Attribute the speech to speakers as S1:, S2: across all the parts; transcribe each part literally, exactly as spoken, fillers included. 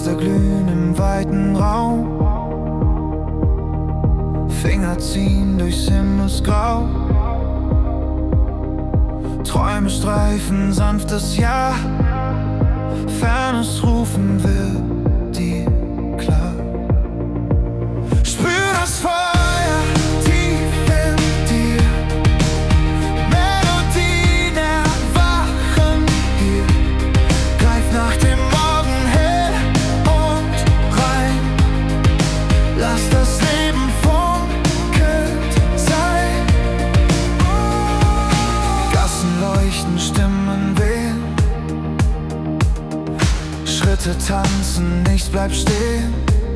S1: Geister glühen im weiten Raum, Finger ziehen durchs Himmelsgrau. Träume streifen sanftes Ja, Fernes rufen wird dir klar. Spür das Feuer tief in dir, Melodien erwachen hier. Greif nach dem Morgen hell und rein, lass das Leben funkelt sein. Gassen leuchten, Stimmen wehen, Schritte tanzen, nichts bleibt stehen.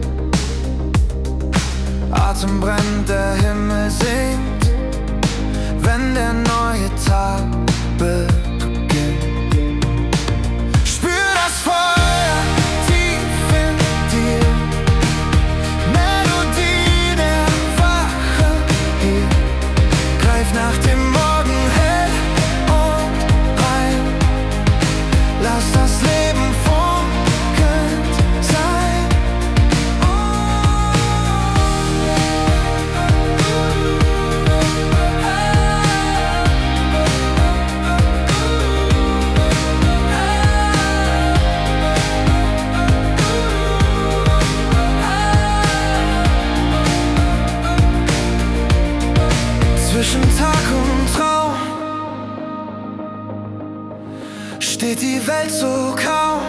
S1: Atem brennt, der Himmel singt, wenn der neue Tag beginnt. Spür das Feuer tief in dir, Melodien erwachen hier. Greif nach dem Morgen hell und rein, lass das Leben funkelnd sein. Zwischen Tag und Traum steht die Welt so kaum.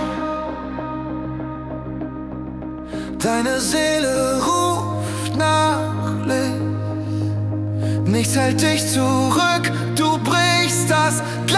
S1: Deine Seele ruft nach Licht, nichts hält dich zurück, du brichst das